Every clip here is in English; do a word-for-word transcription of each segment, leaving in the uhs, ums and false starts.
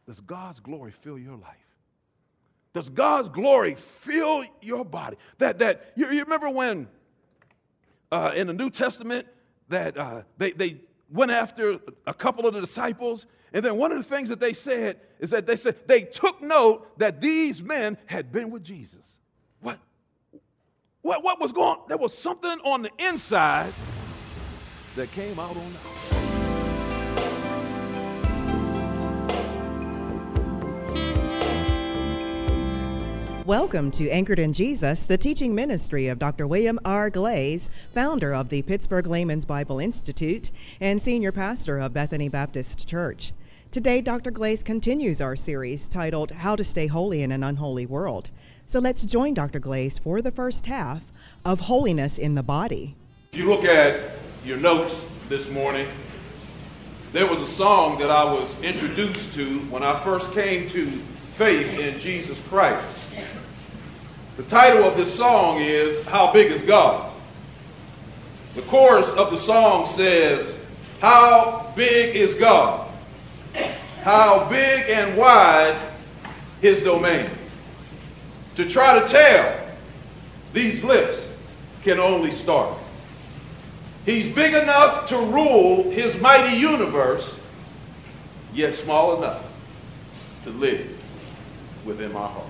Does God's glory fill your life? Does God's glory fill your body? That that you, you remember when uh, in the New Testament that uh, they they went after a couple of the disciples, and then one of the things that they said is that they said they took note that these men had been with Jesus. What? What, what was going on? There was something on the inside that came out on the outside. Welcome to Anchored in Jesus, the teaching ministry of Doctor William R. Glaze, founder of the Pittsburgh Layman's Bible Institute and senior pastor of Bethany Baptist Church. Today, Doctor Glaze continues our series titled How to Stay Holy in an Unholy World. So let's join Doctor Glaze for the first half of Holiness in the Body. If you look at your notes this morning, there was a song that I was introduced to when I first came to faith in Jesus Christ. The title of this song is, How Big is God? The chorus of the song says, how big is God? How big and wide his domain? To try to tell, these lips can only start. He's big enough to rule his mighty universe, yet small enough to live within my heart.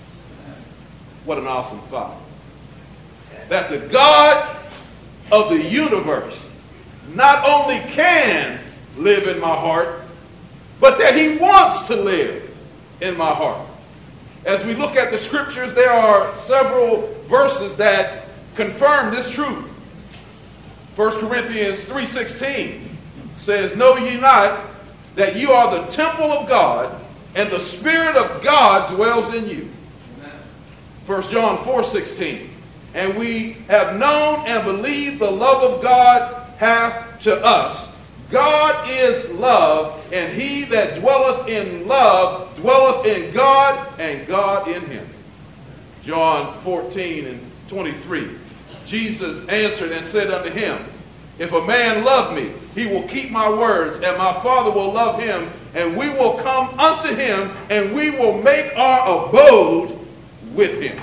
What an awesome thought. That the God of the universe not only can live in my heart, but that he wants to live in my heart. As we look at the scriptures, there are several verses that confirm this truth. First Corinthians three sixteen says, know ye not that you are the temple of God, and the Spirit of God dwells in you. First John four sixteen, and we have known and believed the love of God hath to us. God is love, and he that dwelleth in love dwelleth in God, and God in him. John fourteen and twenty-three, Jesus answered and said unto him, if a man love me, he will keep my words, and my Father will love him, and we will come unto him, and we will make our abode with him.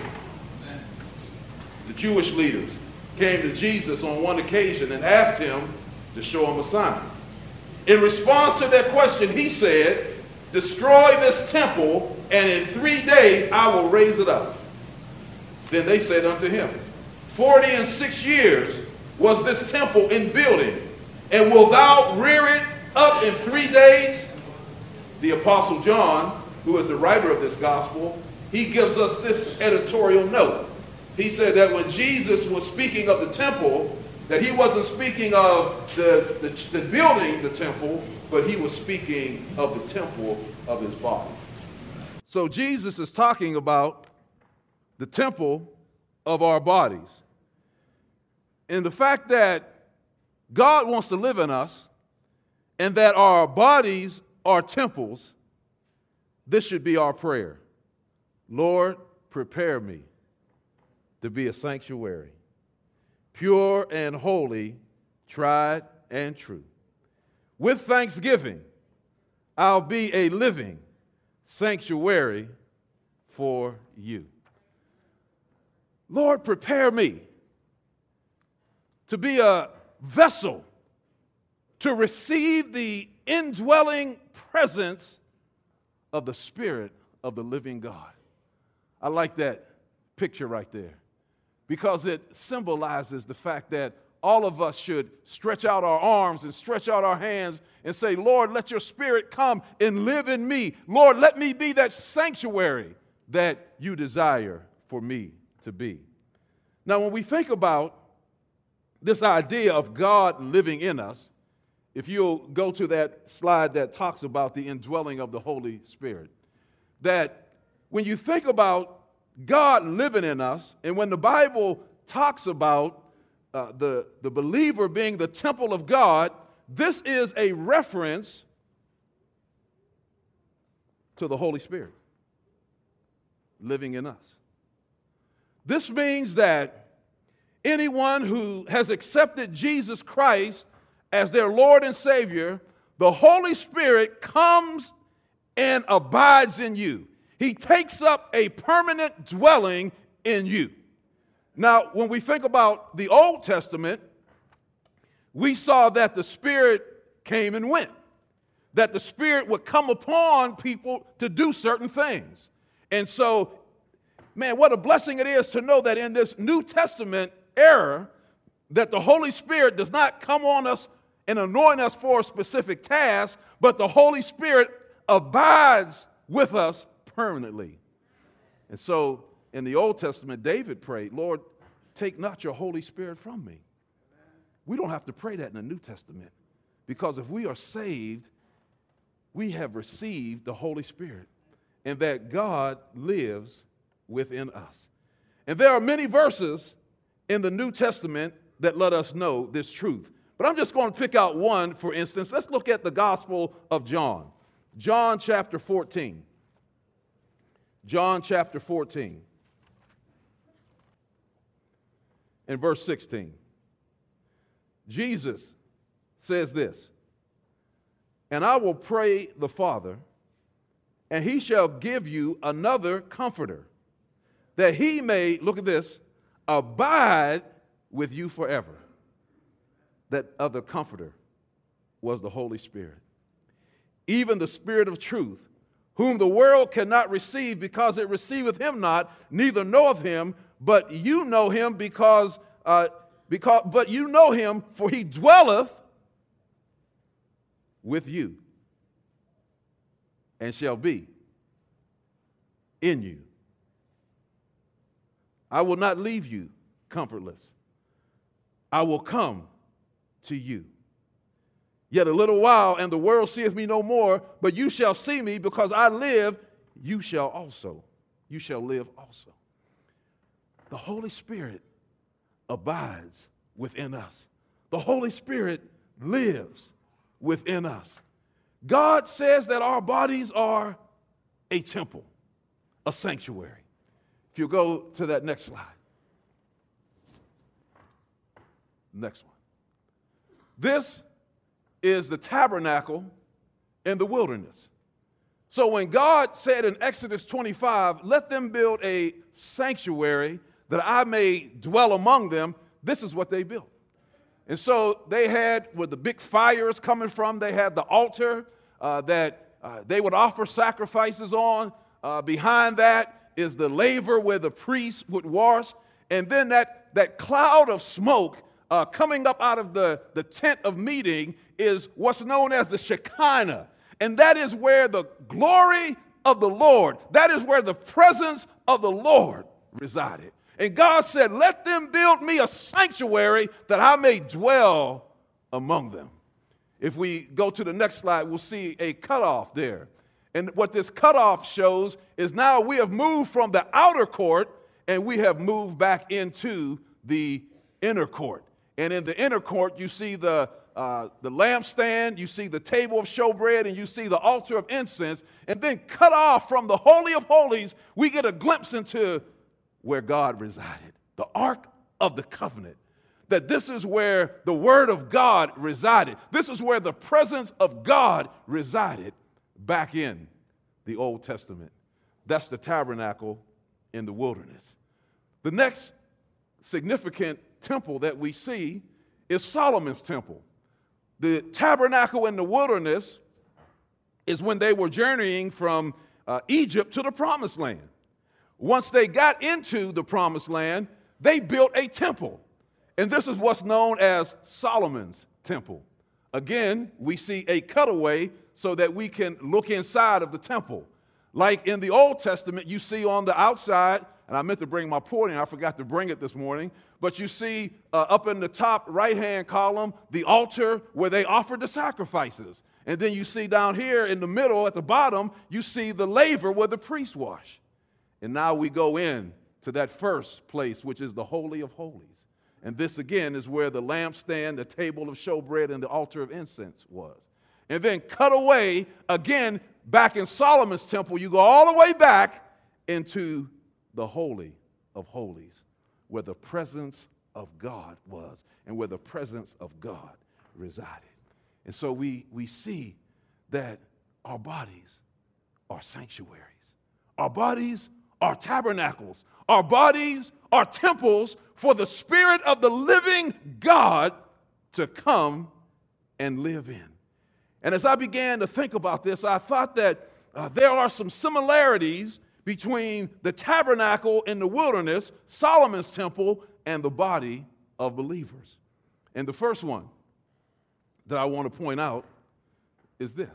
The Jewish leaders came to Jesus on one occasion and asked him to show him a sign. In response to their question, he said, destroy this temple, and in three days I will raise it up. Then they said unto him, forty and six years was this temple in building, and wilt thou rear it up in three days? The Apostle John, who is the writer of this gospel, he gives us this editorial note. He said that when Jesus was speaking of the temple, that he wasn't speaking of the, the, the building the temple, but he was speaking of the temple of his body. So Jesus is talking about the temple of our bodies. And the fact that God wants to live in us and that our bodies are temples, this should be our prayer. Lord, prepare me to be a sanctuary, pure and holy, tried and true. With thanksgiving, I'll be a living sanctuary for you. Lord, prepare me to be a vessel to receive the indwelling presence of the Spirit of the living God. I like that picture right there because it symbolizes the fact that all of us should stretch out our arms and stretch out our hands and say, Lord, let your Spirit come and live in me. Lord, let me be that sanctuary that you desire for me to be. Now, when we think about this idea of God living in us, if you'll go to that slide that talks about the indwelling of the Holy Spirit, that when you think about God living in us, and when the Bible talks about uh, the, the believer being the temple of God, this is a reference to the Holy Spirit living in us. This means that anyone who has accepted Jesus Christ as their Lord and Savior, the Holy Spirit comes and abides in you. He takes up a permanent dwelling in you. Now, when we think about the Old Testament, we saw that the Spirit came and went, that the Spirit would come upon people to do certain things. And so, man, what a blessing it is to know that in this New Testament era, that the Holy Spirit does not come on us and anoint us for a specific task, but the Holy Spirit abides with us permanently. And so in the Old Testament, David prayed, Lord, take not your Holy Spirit from me. We don't have to pray that in the New Testament, because if we are saved, we have received the Holy Spirit, and that God lives within us. And there are many verses in the New Testament that let us know this truth. But I'm just going to pick out one, for instance. Let's look at the Gospel of John. John chapter fourteen. John chapter fourteen. And verse sixteen. Jesus says this, and I will pray the Father, and he shall give you another comforter, that he may, look at this, abide with you forever. That other comforter was the Holy Spirit. Even the Spirit of truth, whom the world cannot receive because it receiveth him not, neither knoweth him, but you know him because, uh, because, but you know him, for he dwelleth with you and shall be in you. I will not leave you comfortless. I will come to you. Yet a little while, and the world seeth me no more, but you shall see me, because I live, you shall also. You shall live also. The Holy Spirit abides within us. The Holy Spirit lives within us. God says that our bodies are a temple, a sanctuary. If you go to that next slide. Next one. This is the tabernacle in the wilderness. So when God said in Exodus twenty-five, let them build a sanctuary that I may dwell among them, this is what they built. And so they had, where the big fire is coming from, they had the altar uh, that uh, they would offer sacrifices on. Uh, behind that is the laver where the priest would wash. And then that, that cloud of smoke uh, coming up out of the, the tent of meeting is what's known as the Shekinah. And that is where the glory of the Lord, that is where the presence of the Lord resided. And God said, let them build me a sanctuary that I may dwell among them. If we go to the next slide, we'll see a cutoff there. And what this cutoff shows is now we have moved from the outer court and we have moved back into the inner court. And in the inner court, you see the Uh, the lampstand, you see the table of showbread, and you see the altar of incense. And then cut off from the Holy of Holies, we get a glimpse into where God resided, the Ark of the Covenant. That this is where the Word of God resided. This is where the presence of God resided back in the Old Testament. That's the tabernacle in the wilderness. The next significant temple that we see is Solomon's temple. The tabernacle in the wilderness is when they were journeying from uh, Egypt to the Promised Land. Once they got into the Promised Land, they built a temple. And this is what's known as Solomon's temple. Again, we see a cutaway so that we can look inside of the temple. Like in the Old Testament, you see on the outside, and I meant to bring my podium, I forgot to bring it this morning, but you see uh, up in the top right-hand column, the altar where they offered the sacrifices. And then you see down here in the middle at the bottom, you see the laver where the priests wash. And now we go in to that first place, which is the Holy of Holies. And this again is where the lampstand, the table of showbread, and the altar of incense was. And then cut away again back in Solomon's temple, you go all the way back into the Holy of Holies, where the presence of God was and where the presence of God resided. And so we, we see that our bodies are sanctuaries. Our bodies are tabernacles. Our bodies are temples for the Spirit of the living God to come and live in. And as I began to think about this, I thought that uh, there are some similarities between the tabernacle in the wilderness, Solomon's temple, and the body of believers. And the first one that I want to point out is this.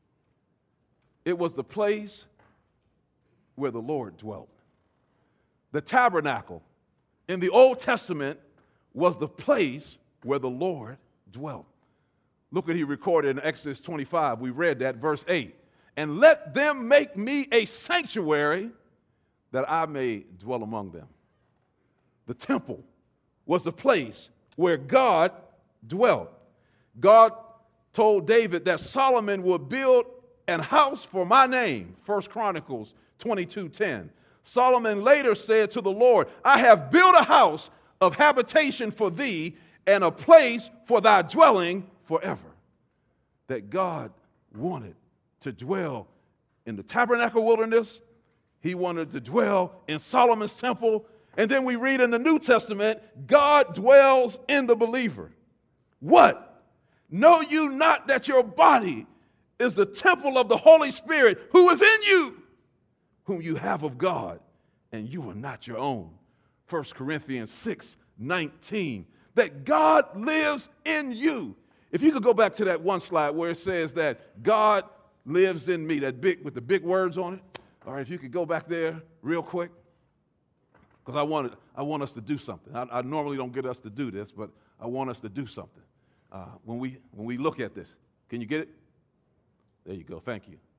It was the place where the Lord dwelt. The tabernacle in the Old Testament was the place where the Lord dwelt. Look what he recorded in Exodus twenty-five. We read that, verse eight. And let them make me a sanctuary that I may dwell among them. The temple was the place where God dwelt. God told David that Solomon would build an house for my name, First Chronicles twenty-two ten. Solomon later said to the Lord, I have built a house of habitation for thee and a place for thy dwelling forever. That God wanted to dwell in the tabernacle wilderness. He wanted to dwell in Solomon's temple. And then we read in the New Testament, God dwells in the believer. What? Know you not that your body is the temple of the Holy Spirit who is in you, whom you have of God, and you are not your own. First Corinthians six nineteen, that God lives in you. If you could go back to that one slide where it says that God lives in me, that big with the big words on it. All right, if you could go back there real quick, because I wanted, I want us to do something. I, I normally don't get us to do this, but I want us to do something uh, when we when we look at this. Can you get it? There you go. Thank you.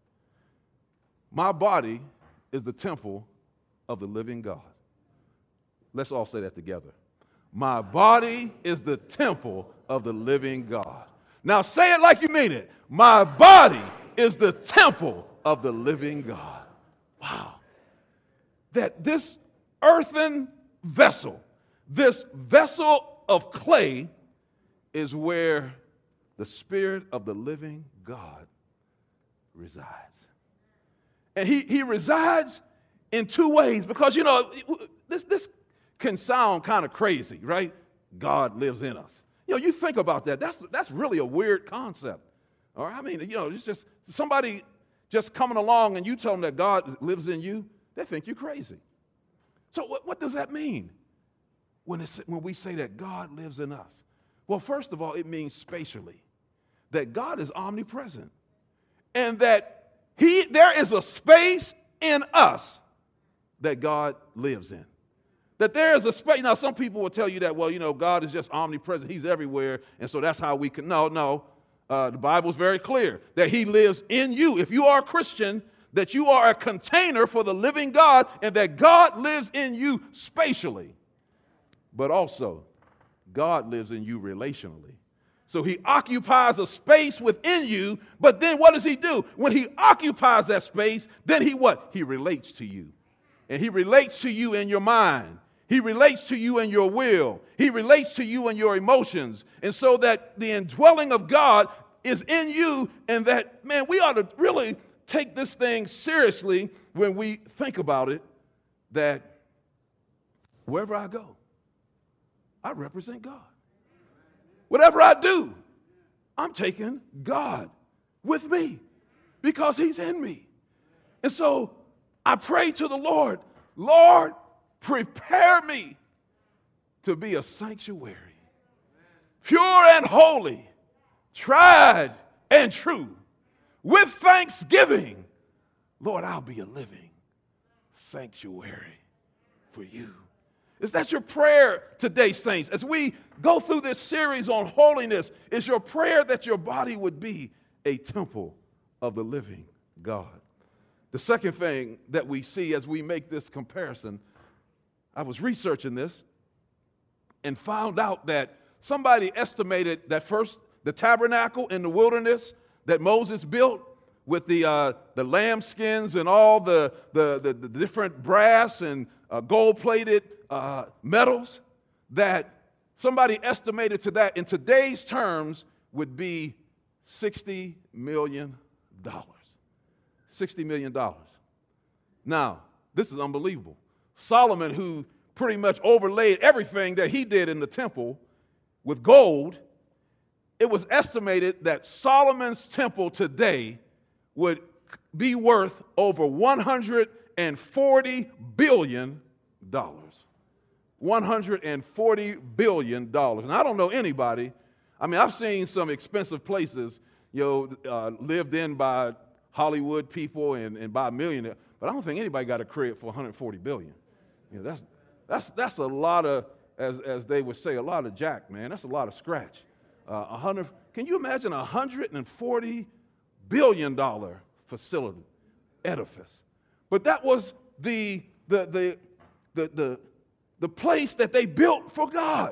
My body is the temple of the living God. Let's all say that together. My body is the temple of the living God. Now say it like you mean it. My body is the temple of the living God. Wow. That this earthen vessel, this vessel of clay, is where the Spirit of the living God resides. And he, he resides in two ways, because, you know, this, this can sound kind of crazy, right? God lives in us. You know, you think about that. That's, that's really a weird concept. All right? I mean, you know, it's just somebody just coming along and you tell them that God lives in you, they think you're crazy. So what, what does that mean when, it's, when we say that God lives in us? Well, first of all, it means spatially, that God is omnipresent, and that he, there is a space in us that God lives in. That there is a space. Now, some people will tell you that, well, you know, God is just omnipresent. He's everywhere, and so that's how we can. No, no. Uh, the Bible is very clear that he lives in you. If you are a Christian, that you are a container for the living God, and that God lives in you spatially. But also, God lives in you relationally. So he occupies a space within you, but then what does he do? When he occupies that space, then he what? He relates to you. And he relates to you in your mind. He relates to you in your will. He relates to you in your emotions. And so that the indwelling of God is in you, and that, man, we ought to really take this thing seriously when we think about it, that wherever I go, I represent God. Whatever I do, I'm taking God with me because he's in me. And so I pray to the Lord, Lord, prepare me to be a sanctuary, pure and holy, tried and true. With thanksgiving, Lord, I'll be a living sanctuary for you. Is that your prayer today, saints? As we go through this series on holiness, is your prayer that your body would be a temple of the living God? The second thing that we see as we make this comparison, I was researching this and found out that somebody estimated that first, the tabernacle in the wilderness that Moses built with the, uh, the lamb skins and all the, the, the, the different brass and uh, gold-plated uh, metals, that somebody estimated to that in today's terms would be sixty million dollars. sixty million dollars. Now, this is unbelievable. Solomon, who pretty much overlaid everything that he did in the temple with gold, it was estimated that Solomon's temple today would be worth over one hundred forty billion dollars. one hundred forty billion dollars. And I don't know anybody. I mean, I've seen some expensive places, you know, uh, lived in by Hollywood people and, and by millionaires, but I don't think anybody got a crib for one hundred forty billion dollars. You know, that's that's that's a lot of, as as they would say, a lot of jack, man. That's a lot of scratch. Uh, one hundred. Can you imagine a one hundred forty billion dollars facility, edifice? But that was the the the the the the place that they built for God.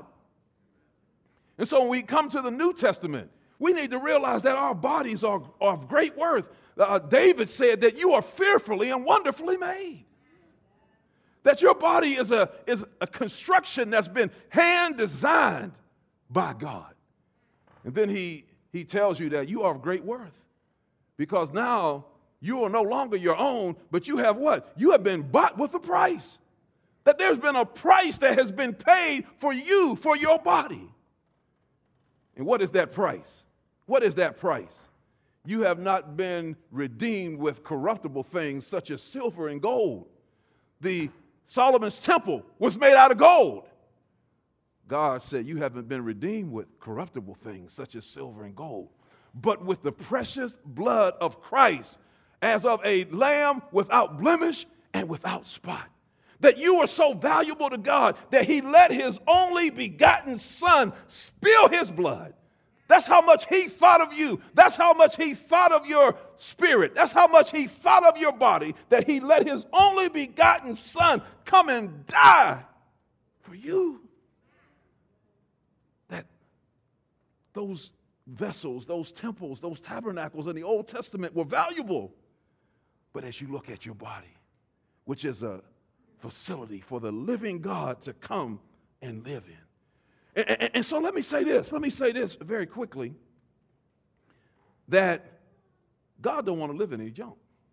And so when we come to the New Testament, we need to realize that our bodies are, are of great worth. Uh, David said that you are fearfully and wonderfully made. That your body is a, is a construction that's been hand designed by God. And then he, he tells you that you are of great worth. Because now you are no longer your own, but you have what? You have been bought with a price. That there's been a price that has been paid for you, for your body. And what is that price? What is that price? You have not been redeemed with corruptible things such as silver and gold. The Solomon's temple was made out of gold. God said you haven't been redeemed with corruptible things such as silver and gold, but with the precious blood of Christ, as of a lamb without blemish and without spot. That you are so valuable to God that he let his only begotten son spill his blood. That's how much he thought of you. That's how much he thought of your spirit. That's how much he thought of your body, that he let his only begotten son come and die for you. That those vessels, those temples, those tabernacles in the Old Testament were valuable. But as you look at your body, which is a facility for the living God to come and live in. And, and, and so let me say this, let me say this very quickly, that God don't want to live in any junk.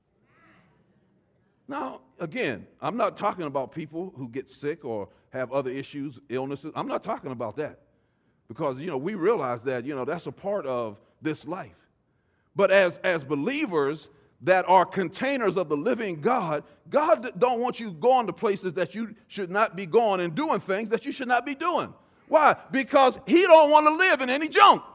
Now, again, I'm not talking about people who get sick or have other issues, illnesses. I'm not talking about that. Because, you know, we realize that, you know, that's a part of this life. But as, as believers that are containers of the living God, God don't want you going to places that you should not be going and doing things that you should not be doing. Why? Because he don't want to live in any junk.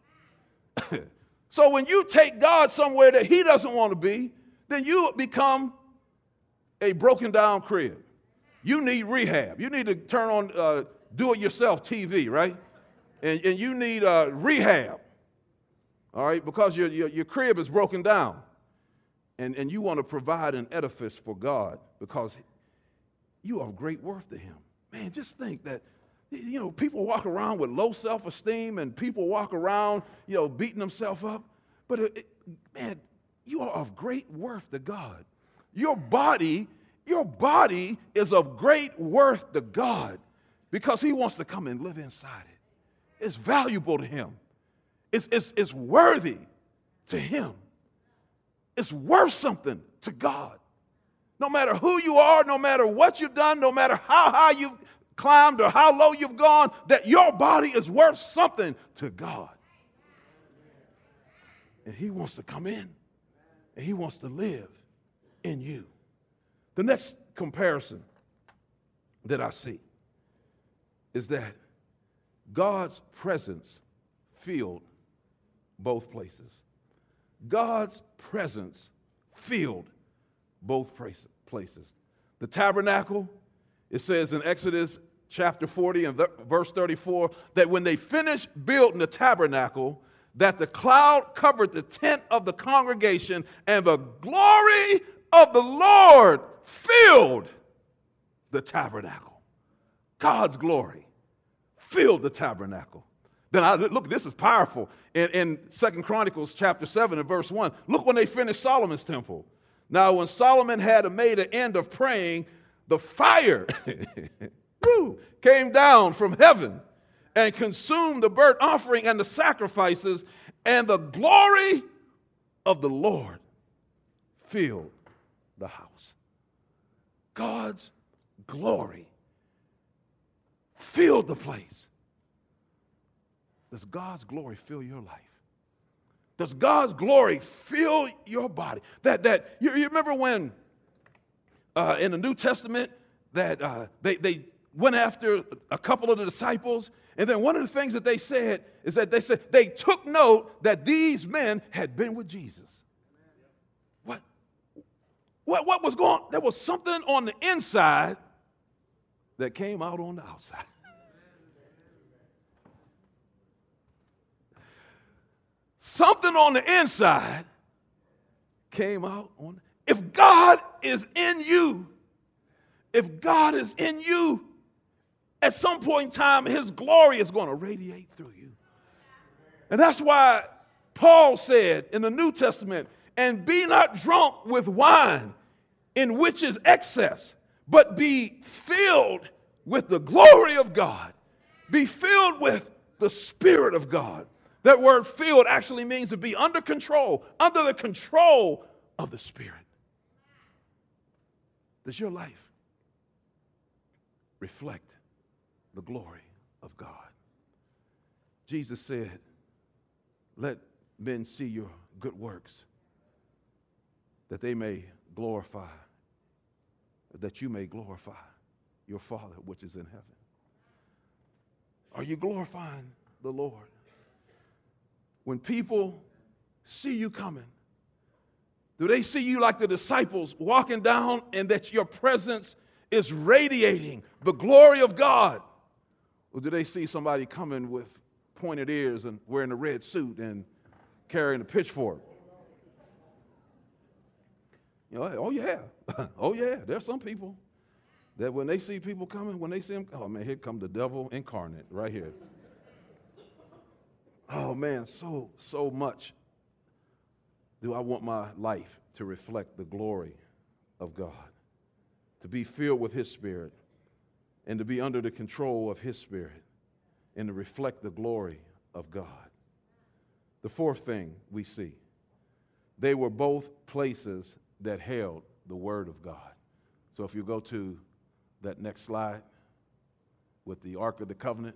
So when you take God somewhere that he doesn't want to be, then you become a broken down crib. You need rehab. You need to turn on uh, do-it-yourself T V, right? And, and you need uh, rehab, all right, because your, your, your crib is broken down. And, and you want to provide an edifice for God because you are of great worth to him. Man, just think that, you know, people walk around with low self-esteem and people walk around, you know, beating themselves up. But, it, it, man, you are of great worth to God. Your body, your body is of great worth to God because he wants to come and live inside it. It's valuable to him. It's, it's, it's worthy to him. It's worth something to God. No matter who you are, no matter what you've done, no matter how high you've climbed or how low you've gone, that your body is worth something to God. And he wants to come in, and he wants to live in you. The next comparison that I see is that God's presence filled both places. God's presence filled both places. The tabernacle, it says in Exodus chapter forty and verse thirty-four, that when they finished building the tabernacle, that the cloud covered the tent of the congregation, and the glory of the Lord filled the tabernacle. God's glory filled the tabernacle. Then I look, this is powerful. In, in Second Chronicles chapter seven and verse one, look when they finished Solomon's temple. Now, when Solomon had made an end of praying, the fire woo, came down from heaven and consumed the burnt offering and the sacrifices, and the glory of the Lord filled the house. God's glory filled the place. Does God's glory fill your life? Does God's glory fill your body? That that you, you remember when uh, in the New Testament that uh, they they went after a couple of the disciples, and then one of the things that they said is that they said they took note that these men had been with Jesus. What? What, what was going on? There was something on the inside that came out on the outside. Something on the inside came out on. If God is in you, if God is in you, at some point in time, his glory is going to radiate through you. And that's why Paul said in the New Testament, and be not drunk with wine, in which is excess, but be filled with the glory of God. Be filled with the Spirit of God. That word filled actually means to be under control, under the control of the Spirit. Does your life reflect the glory of God? Jesus said, let men see your good works, that they may glorify, that you may glorify your Father which is in heaven. Are you glorifying the Lord? When people see you coming, do they see you like the disciples walking down and that your presence is radiating the glory of God? Or do they see somebody coming with pointed ears and wearing a red suit and carrying a pitchfork? You know, oh yeah, oh yeah, there's some people that when they see people coming, when they see them, oh man, here come the devil incarnate right here. Oh man, so, so much do I want my life to reflect the glory of God, to be filled with his Spirit, and to be under the control of his Spirit, and to reflect the glory of God. The fourth thing we see, they were both places that held the Word of God. So if you go to that next slide with the Ark of the Covenant,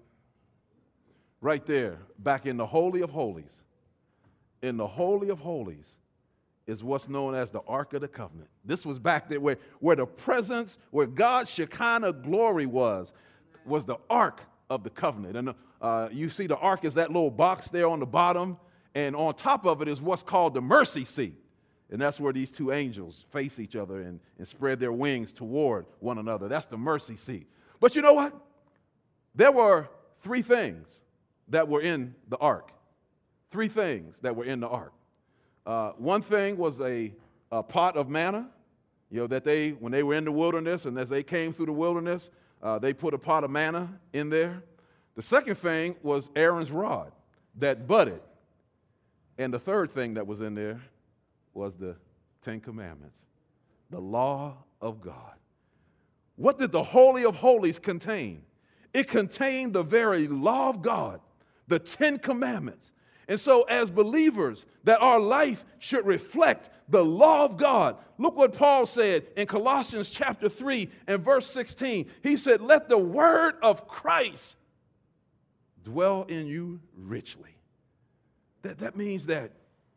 right there, back in the Holy of Holies, in the Holy of Holies is what's known as the Ark of the Covenant. This was back there where, where the presence, where God's Shekinah glory was, was the Ark of the Covenant. And uh, you see the Ark is that little box there on the bottom, and on top of it is what's called the mercy seat. And that's where these two angels face each other and, and spread their wings toward one another. That's the mercy seat. But you know what? There were three things that were in the ark. Three things that were in the ark. Uh, one thing was a, a pot of manna, you know, that they, when they were in the wilderness and as they came through the wilderness, uh, they put a pot of manna in there. The second thing was Aaron's rod that budded. And the third thing that was in there was the Ten Commandments, the law of God. What did the Holy of Holies contain? It contained the very law of God, the Ten Commandments. And so as believers, that our life should reflect the law of God. Look what Paul said in Colossians chapter three and verse sixteen. He said, let the word of Christ dwell in you richly. That, that means that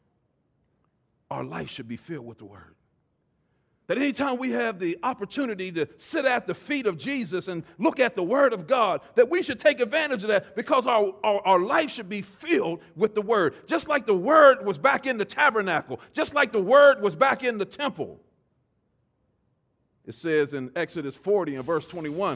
our life should be filled with the word. That anytime we have the opportunity to sit at the feet of Jesus and look at the word of God, that we should take advantage of that because our, our, our life should be filled with the word. Just like the word was back in the tabernacle, just like the word was back in the temple. It says in Exodus forty and verse twenty-one,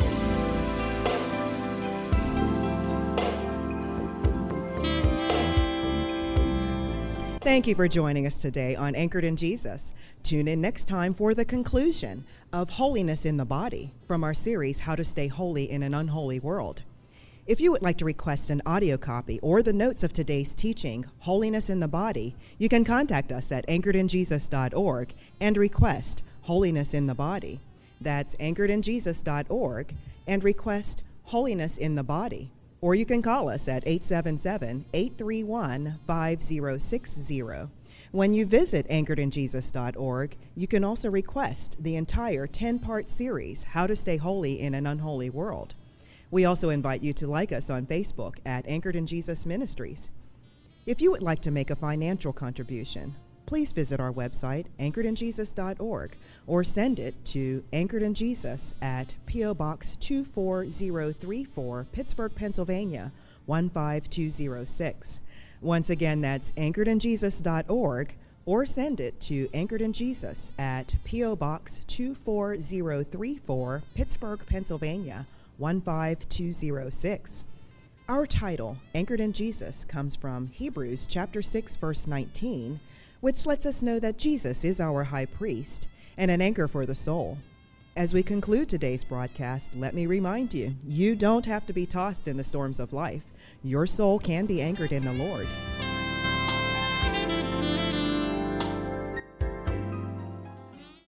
Thank you for joining us today on Anchored in Jesus. Tune in next time for the conclusion of Holiness in the Body from our series, How to Stay Holy in an Unholy World. If you would like to request an audio copy or the notes of today's teaching, Holiness in the Body, you can contact us at anchored in jesus dot org and request Holiness in the Body. That's anchored in jesus dot org and request Holiness in the Body. Or you can call us at eight seven seven, eight three one, five zero six zero. When you visit anchored in jesus dot org, you can also request the entire ten-part series, How to Stay Holy in an Unholy World. We also invite you to like us on Facebook at Anchored in Jesus Ministries. If you would like to make a financial contribution, please visit our website, anchored in jesus dot org, or send it to Anchored in Jesus at P O. Box two four zero three four, Pittsburgh, Pennsylvania, one five two zero six. Once again, that's anchored in jesus dot org, or send it to Anchored in Jesus at P O. Box two four zero three four, Pittsburgh, Pennsylvania, one five two zero six. Our title, Anchored in Jesus, comes from Hebrews chapter six, verse nineteen, which lets us know that Jesus is our high priest and an anchor for the soul. As we conclude today's broadcast, let me remind you, you don't have to be tossed in the storms of life. Your soul can be anchored in the Lord.